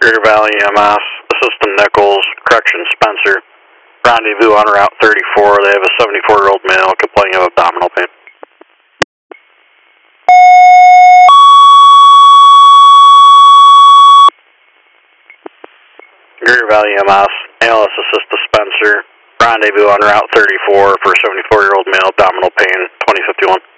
Greater Valley EMS, System Nichols, Correction Spencer. Rendezvous on Route 34. They have a 74-year-old male complaining of abdominal pain. Greater Valley EMS, ALS assist to Spencer. Rendezvous on Route 34 for 74-year-old male, abdominal pain, 2051.